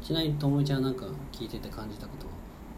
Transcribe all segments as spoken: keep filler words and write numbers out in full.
ちなみにともみちゃんなんか聞いてて感じたことは、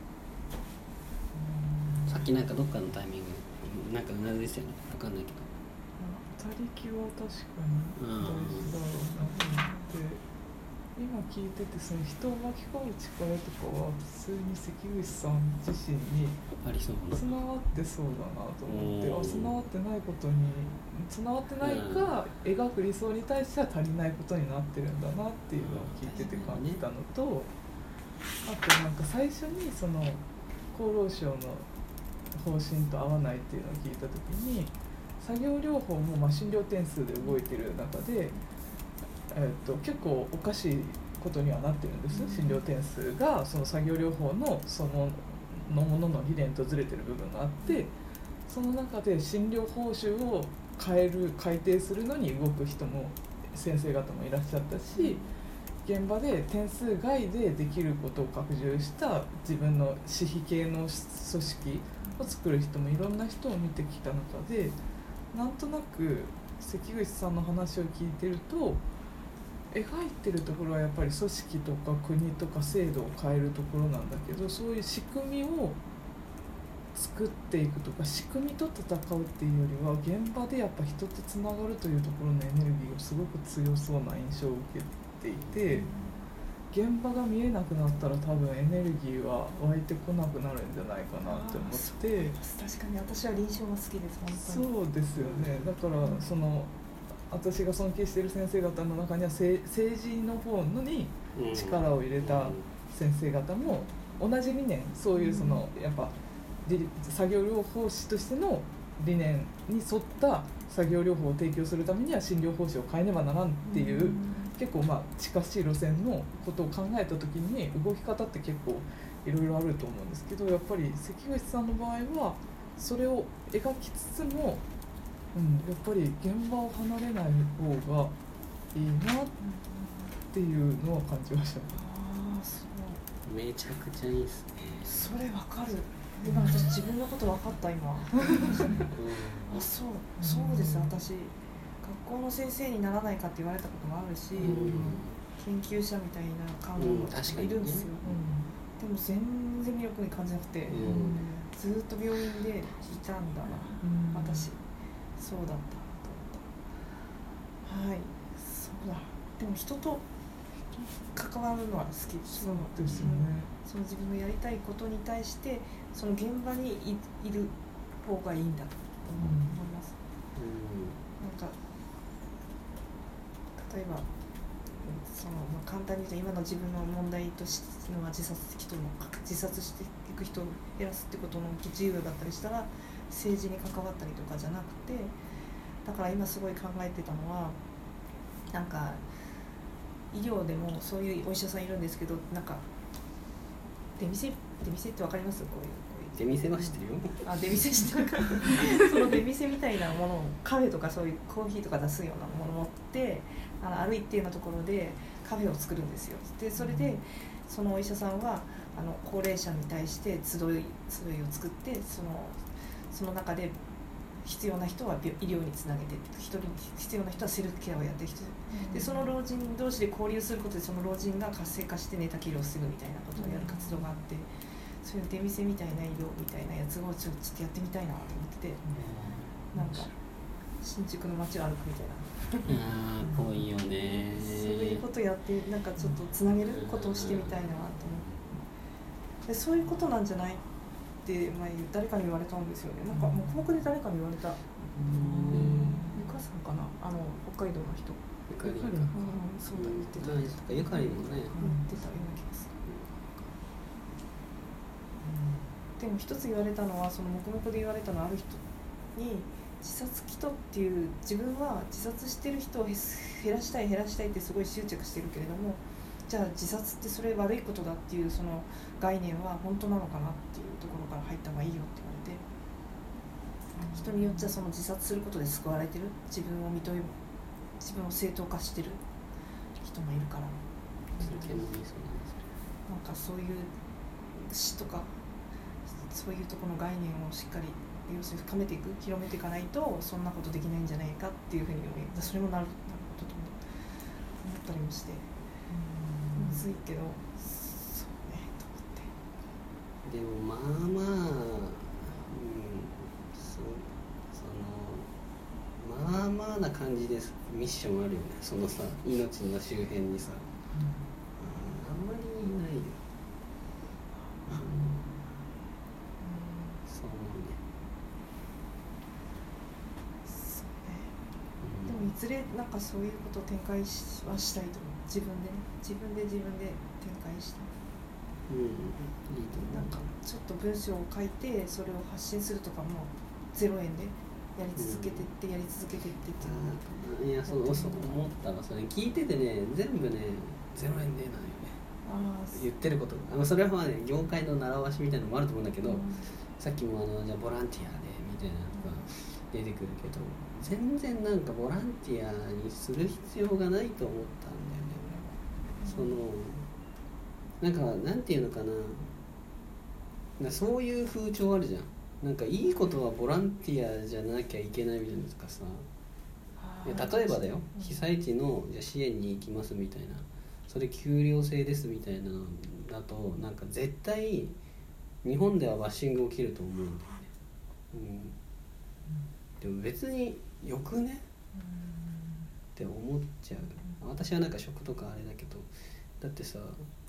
さっきなんかどっかのタイミングなんかうなずいてたよね、分かんないけど、 他力は確かに大事だろうなと思って、今聞いててその人を巻き込む力とかは普通に関口さん自身にありそうな備わってそうだなと思って、あ備わってないことに備わってないか、描く理想に対しては足りないことになってるんだなっていうのを聞いてて感じたのと、あとなんか最初にその厚労省の方針と合わないっていうのを聞いたときに、作業療法もまあ診療点数で動いてる中で、えー、と結構おかしいことにはなってるんです。診療点数がその作業療法のそののものの理念とずれてる部分があって、その中で診療報酬を変える改定するのに動く人も先生方もいらっしゃったし、現場で点数外でできることを拡充した自分の私費系の組織を作る人もいろんな人を見てきた中で、なんとなく関口さんの話を聞いてると、描いてるところはやっぱり組織とか国とか制度を変えるところなんだけど、そういう仕組みを作っていくとか仕組みと戦うっていうよりは、現場でやっぱ人とつながるというところのエネルギーがすごく強そうな印象を受けていて、現場が見えなくなったら多分エネルギーは湧いてこなくなるんじゃないかなって思って。 確かに私は臨床が好きです本当に。 そうですよね。だからその私が尊敬している先生方の中には政治の方に力を入れた先生方も同じ理念、そういうそのやっぱ作業療法士としての理念に沿った作業療法を提供するためには診療報酬を変えねばならんっていう結構まあ近しい路線のことを考えた時に、動き方って結構いろいろあると思うんですけど、やっぱり関口さんの場合はそれを描きつつも、うん、やっぱり現場を離れない方がいいなっていうのは感じましたね。 ああ、そう。 めちゃくちゃいいですね。 それわかる。今私自分のこと分かった今。あ、そう、そうです。私学校の先生にならないかって言われたこともあるし、うん、研究者みたいな看護もいるんですよ。うん、でも全然魅力に感じなくて、うん、ずっと病院でいたんだな、うん、私。そうだったと思った。はい、そうだ。でも人と関わるのは好きです。 そうですよね。 その自分のやりたいことに対してその現場に い, いる方がいいんだと思います。うん、なんか例えばその、まあ、簡単に言うと今の自分の問題としてのは自殺人の自殺していく人を減らすってことの自由だったりしたら政治に関わったりとかじゃなくて、だから今すごい考えてたのは、なんか医療でもそういうお医者さんいるんですけど、なんか出店出店ってわかります？こういう出店は知ってるよ。 あ、出店知ってるか。その出店みたいなものをカフェとかそういうコーヒーとか出すようなものを持ってあのある一定のところでカフェを作るんですよ。でそれでそのお医者さんはあの高齢者に対して集い集いを作って、そのその中で必要な人は医療につなげて、人に必要な人はセルフケアをやってきて、でその老人同士で交流することでその老人が活性化して寝たきりを防ぐみたいなことをやる活動があって、そういう出店みたいな医療みたいなやつをちょっとやってみたいなと思ってて、なんか新宿の街を歩くみたいな。 あー、ぽいよね。 そういうことやってなんかちょっとつなげることをしてみたいなと思って、でそういうことなんじゃないって前誰かに言われたんですよね。なんかもう項目で誰かに言われた。ゆかさんかな、あの北海道の人。 ゆかりんか。 うん、そうだ言ってた。 ゆかりんもね。 言ってたような気がする。でも一つ言われたのは、その黙々で言われたのはある人に、自殺祈祷っていう自分は自殺してる人を減らしたい減らしたいってすごい執着してるけれども、じゃあ自殺ってそれ悪いことだっていうその概念は本当なのかなっていうところから入った方がいいよって言われて、人によっちゃその自殺することで救われてる、自分を認め自分を正当化してる人もいるから、なんかそういう死とかそういうところの概念をしっかり要するに深めていく、広めていかないとそんなことできないんじゃないかっていうふうに思い、それもなるなることと思ったりもして、難ついけど、そうねと思って。 でもまあまあ、うん、そそのまあまあな感じですミッションあるよね。そのさ命の周辺にさ、うん、あんまりないよ。うん、そう思うね。 そうね。でもいずれなんかそういうことを展開しはしたいと思う。自分でね、自分で自分で展開したい。 うん、いいと思う。 なんかちょっと文章を書いてそれを発信するとかもゼロえんでやり続けてってやり続けてってっていうのを、 いやそうそう思ったわ。それ聞いててね、全部ねゼロえんでなんよね。 あ言ってることが、あのそれはね業界の習わしみたいなのもあると思うんだけど、 うん、 さっきもあのじゃあボランティアでみたいなのが出てくるけど、全然なんかボランティアにする必要がないと思ったんだよね。そのなんかなんていうのかな、なそういう風潮あるじゃん。なんかいいことはボランティアじゃなきゃいけないみたいなとかさ、いや例えばだよ、 うん、 被災地のじゃ支援に行きますみたいな、それ給料制ですみたいなのだとなんか絶対日本ではバッシング起きると思うんだよね、うん、でも別によくね、うん、って思っちゃう。私はなんか食とかあれだけど、だってさ、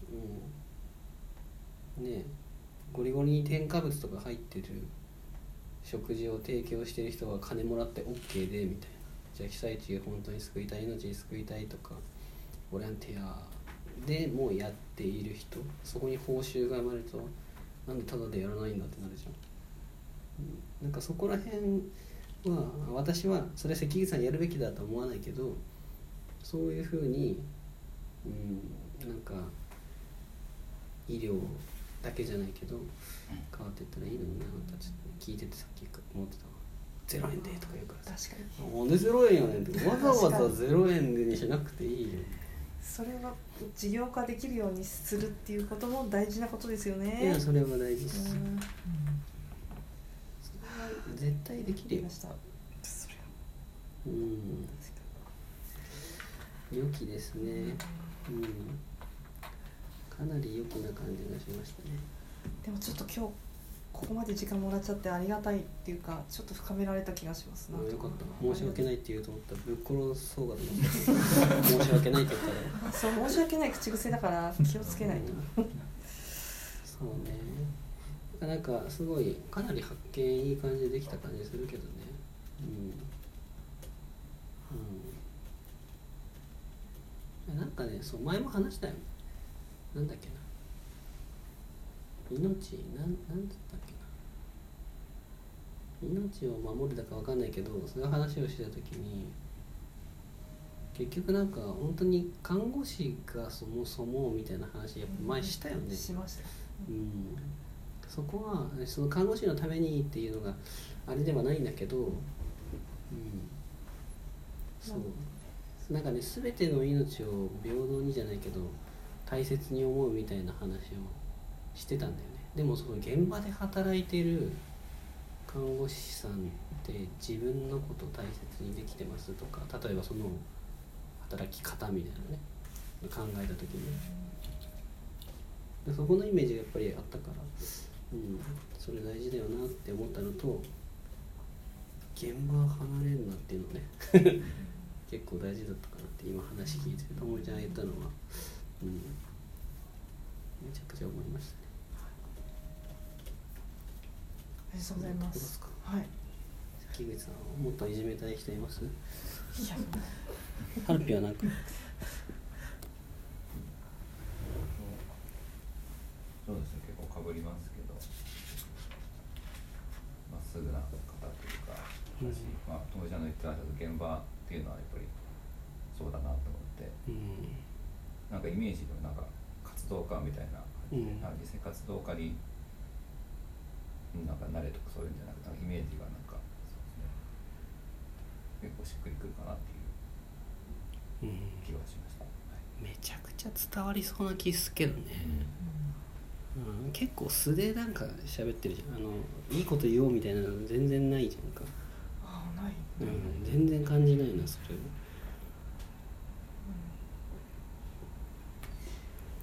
うん、ねえゴリゴリに添加物とか入ってる食事を提供してる人は金もらって OK でみたいな、じゃあ被災地を本当に救いたい、命に救いたいとかボランティアでもうやっている人、そこに報酬が生まれるとなんでタダでやらないんだってなるじゃん、うん、なんかそこら辺は私はそれ関口さんやるべきだとは思わないけど、そういうふうに、うん、なんか医療だけじゃないけど変わっていったらいいのになとちょっと聞いててさっき思ってたわ。ゼロえんでとか言うからさ、 確かになんでゼロえんやねんってわざわざゼロえんでにしなくていいよ。それは事業化できるようにするっていうことも大事なことですよね。 いやそれは大事です、 うん、 それは絶対できるよ。 それはうん良きですね、うん、かなり良きな感じがしましたね。 でもちょっと今日ここまで時間もらっちゃってありがたいっていうか、ちょっと深められた気がします。 あよかった。申し訳ないって言うと思ったらぶっ殺そうかと思って申し訳ないって言ったらそう申し訳ない口癖だから気をつけないとそうね、なんかすごいかなり発見いい感じでできた感じするけどね。うん、うん、なんかね、そう前も話したよ。なんだっけな、命なんなんつったっけな、命を守るだかわかんないけど、そういう話をしてた時に結局なんか本当に看護師がそもそもみたいな話やっぱ前したよね、 うん、しました、 うん、そこはその看護師のためにっていうのがあれではないんだけど、うん、そうなんかね、全ての命を平等にじゃないけど大切に思うみたいな話をしてたんだよね。でもその現場で働いてる看護師さんって自分のことを大切にできてますとか、例えばその働き方みたいなね考えた時に、でそこのイメージがやっぱりあったから、うん、それ大事だよなって思ったのと、現場離れるなっていうのね結構大事だったかなって今話聞いてともみちゃんが言ったのは、うん、めちゃくちゃ思いましたね。 ありがとうございます。はい。 関口さん、もっといじめたい人います？いや、 ハルピはなんか。 そうですね、結構かぶりますけど、まっすぐな方というか、うん、まあ友ちゃんの言ってましたけど、現場っていうのはやっぱりそうだなと思って、うん、なんかイメージでもなんか活動家みたいな感じで、うん、実際活動家になんか慣れとかそういうんじゃなくて、イメージがなんかそうですね、結構しっくりくるかなっていう気はしました、うんはい、めちゃくちゃ伝わりそうな気すけどね、うんうん、結構素でなんか喋ってるじゃん。あのいいこと言おうみたいなの全然ないじゃんか。 ああ、ない、 うん、全然感じないなそれを、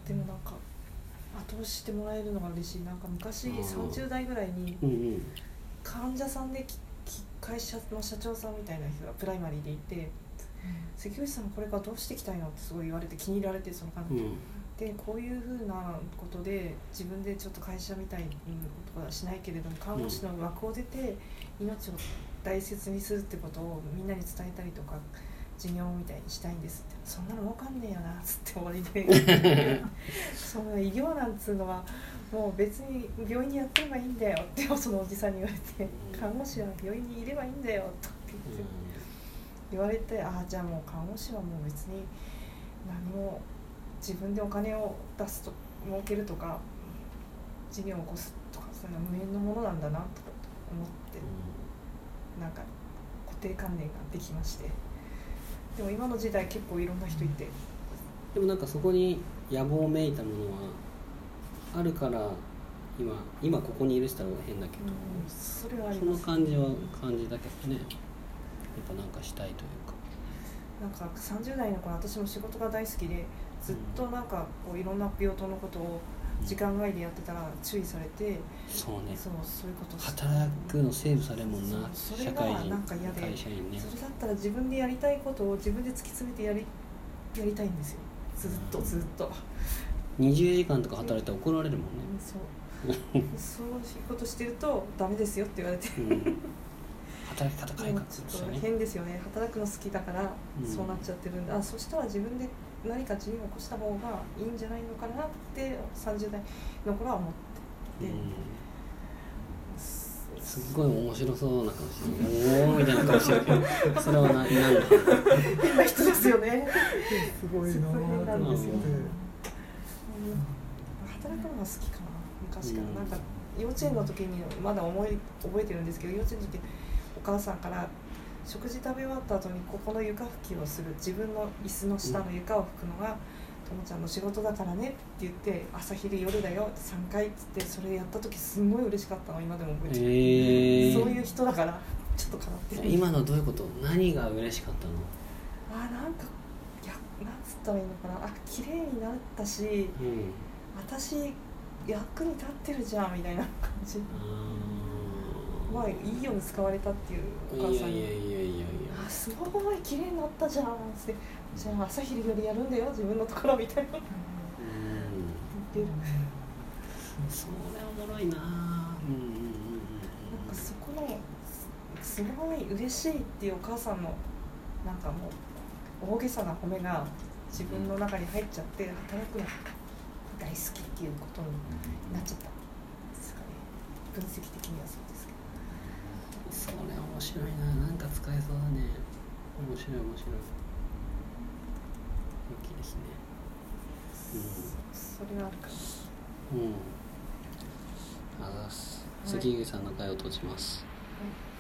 でもなんか後押ししてもらえるのが嬉しい。なんか昔さんじゅう代ぐらいに患者さんで会社の社長さんみたいな人がプライマリーでいて、関口さんこれからどうしていきたいのってすごい言われて気に入られて、その感じ、うん、でこういうふうなことで自分でちょっと会社みたいなことはしないけれども看護師の枠を出て命を大切にするってことをみんなに伝えたりとか授業みたいにしたいんですって。そんなの分かんねえよなっつって終わりでその医療なんつうのはもう別に病院にやってればいいんだよってそのおじさんに言われて、看護師は病院にいればいいんだよとって言って、言われて、ああじゃあもう看護師はもう別に何も自分でお金を出すと儲けるとか事業を起こすとかそういうのは無縁のものなんだなと思って、なんか固定観念ができまして。でも今の時代結構いろんな人いて、 でもなんかそこに野望めいたものはあるから今今ここにいる人は変だけど、うん、 それはあります。 その感じは感じだけどね、やっぱなんかしたいというか、 なんかさんじゅう代の頃私も仕事が大好きでずっとなんかこういろんな病棟のことを時間外でやってたら注意されて、 そうね、 そうそういうこと働くのセーブされるもんな、 それがなんか嫌で、 会社員ね、 それだったら自分でやりたいことを自分で突き詰めてやりやりたいんですよ、ずっとずっとにじゅうじかんとか働いたら怒られるもんね、 そうそういうことしてるとダメですよって言われて、うん、 働き方改革ちょっと変ですよね、働くの好きだからそうなっちゃってるんで、うん、あそしたら自分で何か事業を起こした方がいいんじゃないのかなってさんじゅう代の頃は思ってて、うん、 すっごい面白そうな顔してるおーみたいな顔してるけどそれは何なんだ変な人ですよねすごいな変なんですよね、うん、働くのが好きかな昔から、うん、なんか幼稚園の時にまだ思い覚えてるんですけど、幼稚園の時お母さんから食事食べ終わった後にここの床拭きをする、自分の椅子の下の床を拭くのがともちゃんの仕事だからねって言って、朝昼夜だよさんかいっつってそれやった時すごい嬉しかったの今でも覚えてる、えー、そういう人だからちょっと変わってる。 今のどういうこと、何が嬉しかったの？ あ、なんかいや、なんつったらいいのかな、あ、綺麗になったし、うん、私役に立ってるじゃんみたいな感じ、まあいいように使われたっていうお母さんに、いやいやいやいやいや、あ、すごい綺麗になったじゃんって、じゃあ朝昼よりやるんだよ自分のところみたいな、うん、言ってる。 それおもろいな、うんうんうん、 なんかそこのすごい嬉しいっていうお母さんのなんかもう大げさな褒めが自分の中に入っちゃって、働くの大好きっていうことになっちゃったんですかね、分析的にはそうですけど。 それ面白いな、なんか使えそうだね、面白い面白い、大きいですね、 うん、それはあるかな、 うん、あざす、関口さんの回を閉じます。